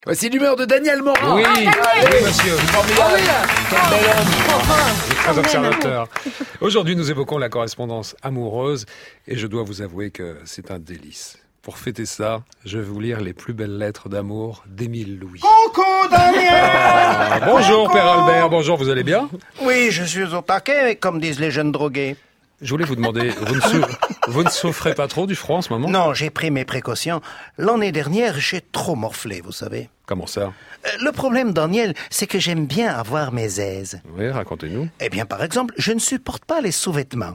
Voici l'humeur de Daniel Morin. Oui, oui, monsieur. Formidable. Quel bel homme. Il est très observateur. Aujourd'hui, nous évoquons la correspondance amoureuse et je dois vous avouer que c'est un délice. Pour fêter ça, je vais vous lire les plus belles lettres d'amour d'Émile Louis. Coucou Daniel. Bonjour Coucou. Père Albert, bonjour, vous allez bien? Oui, je suis au taquet, comme disent les jeunes drogués. Je voulais vous demander, vous ne souffrez pas trop du froid en ce moment? Non, j'ai pris mes précautions. L'année dernière, j'ai trop morflé, vous savez. Comment ça? Le problème, Daniel, c'est que j'aime bien avoir mes aises. Oui, racontez-nous. Eh bien, par exemple, je ne supporte pas les sous-vêtements.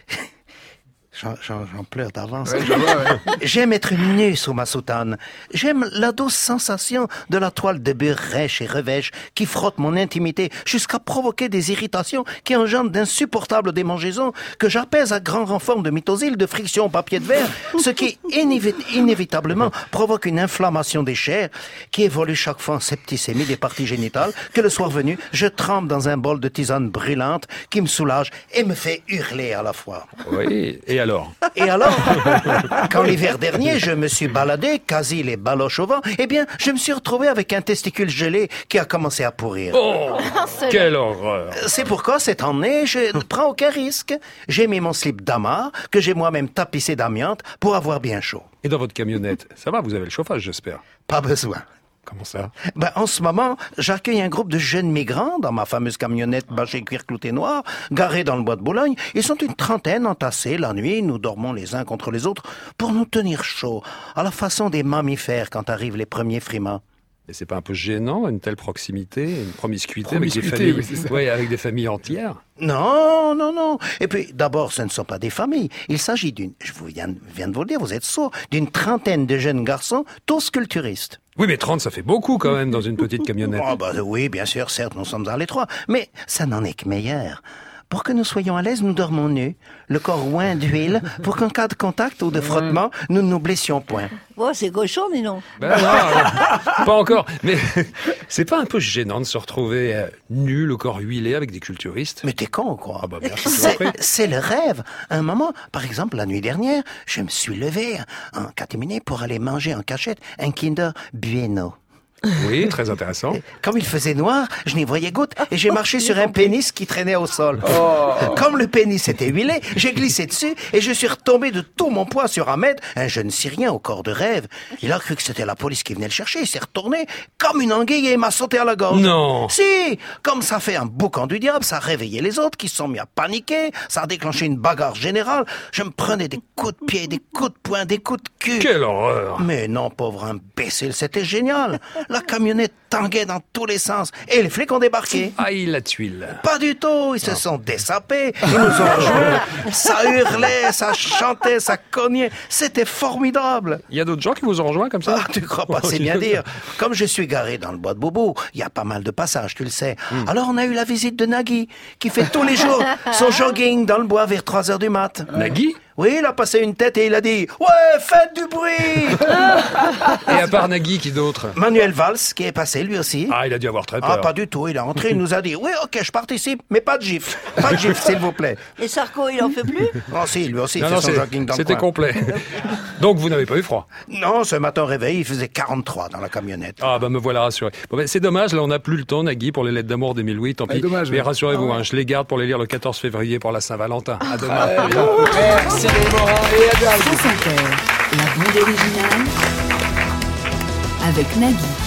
J'en pleure d'avance. Ouais, je vois, ouais. J'aime être nu sous ma soutane. J'aime la douce sensation de la toile de beurre rêche et revêche qui frotte mon intimité jusqu'à provoquer des irritations qui engendrent d'insupportables démangeaisons que j'apaise à grand renfort de mitosyl, de friction au papier de verre, ce qui inévitablement provoque une inflammation des chairs qui évolue chaque fois en septicémie des parties génitales que le soir venu, je trempe dans un bol de tisane brûlante qui me soulage et me fait hurler à la fois. Oui, et alors? Et alors, quand l'hiver dernier, je me suis baladé, quasi les baloches au vent, eh bien, je me suis retrouvé avec un testicule gelé qui a commencé à pourrir. Oh, quelle horreur! C'est pourquoi, cette année, je ne prends aucun risque. J'ai mis mon slip d'amarre, que j'ai moi-même tapissé d'amiante, pour avoir bien chaud. Et dans votre camionnette, ça va, vous avez le chauffage, j'espère? Pas besoin. Comment ça? En ce moment, j'accueille un groupe de jeunes migrants dans ma fameuse camionnette bâchée cuir clouté noir, garée dans le bois de Boulogne. Ils sont une trentaine entassés la nuit. Nous dormons les uns contre les autres pour nous tenir chaud, à la façon des mammifères quand arrivent les premiers frimas. Et c'est pas un peu gênant, une telle proximité, une promiscuité, Promiscuité, avec des familles, oui, c'est ça. ouais, avec des familles entières? Non, non, non. Et puis, d'abord, ce ne sont pas des familles. Il s'agit je viens de vous le dire, vous êtes sourds, d'une trentaine de jeunes garçons, tous culturistes. Oui, mais 30, ça fait beaucoup quand même dans une petite camionnette. Oui, bien sûr, certes, nous sommes à l'étroit, mais ça n'en est que meilleur. Pour que nous soyons à l'aise, nous dormons nus, le corps oint d'huile, pour qu'en cas de contact ou de frottement, nous ne nous blessions point. Oh, c'est cochon, mais non. Ben non, pas encore. Mais c'est pas un peu gênant de se retrouver nu, le corps huilé avec des culturistes? Mais t'es con, quoi. Ah bah bien sûr, je vous en prie. C'est le rêve. À un moment, par exemple, la nuit dernière, je me suis levé en catéminé pour aller manger en cachette un Kinder Bueno. Oui, très intéressant. Comme il faisait noir, je n'y voyais goutte et j'ai marché sur un pénis qui traînait au sol. Comme le pénis était huilé, j'ai glissé dessus et je suis retombé de tout mon poids sur Ahmed, un jeune Syrien au corps de rêve. Il a cru que c'était la police qui venait le chercher, il s'est retourné comme une anguille et il m'a sauté à la gorge. Non. Si, comme ça fait un boucan du diable, ça a réveillé les autres qui se sont mis à paniquer, ça a déclenché une bagarre générale. Je me prenais des coups de pied, des coups de poing, des coups de cul. Quelle horreur! Mais non, pauvre imbécile, c'était génial. La camionnette tanguait dans tous les sens et les flics ont débarqué. Aïe, la tuile. Pas du tout, ils se sont dessapés, ils nous ont rejoints. Ça hurlait, ça chantait, ça cognait. C'était formidable. Il y a d'autres gens qui vous ont rejoint comme ça? Ah, tu crois pas, c'est bien dire. Comme je suis garé dans le bois de Boubou, il y a pas mal de passages, tu le sais. Alors on a eu la visite de Nagui, qui fait tous les jours son jogging dans le bois vers 3 heures du mat. Nagui? Oui, il a passé une tête et il a dit « Ouais, faites du bruit !» Et à part Nagui, qui d'autre? Manuel Valls, qui est passé lui aussi. Ah, il a dû avoir très peur. Ah, pas du tout. Il est entré, il nous a dit « Oui, ok, je participe, mais pas de gifle. Pas de gifle, s'il vous plaît. Et Sarko, il en fait plus » Oh si, lui aussi, il Non, fait non, son jogging dans le c'était coin. complet. Donc vous n'avez pas eu froid? Non, ce matin au réveil, il faisait 43 dans la camionnette. Ah bah me voilà rassuré. Bon, ben, c'est dommage, là on n'a plus le temps, Nagui, pour les lettres d'amour d'Émile Louis, tant pis. dommage, mais oui. rassurez-vous, hein, je les garde pour les lire le 14 février pour la Saint-Valentin. À demain. Merci Daniel Morin et à bientôt. France Inter, la bande originale avec Nagui.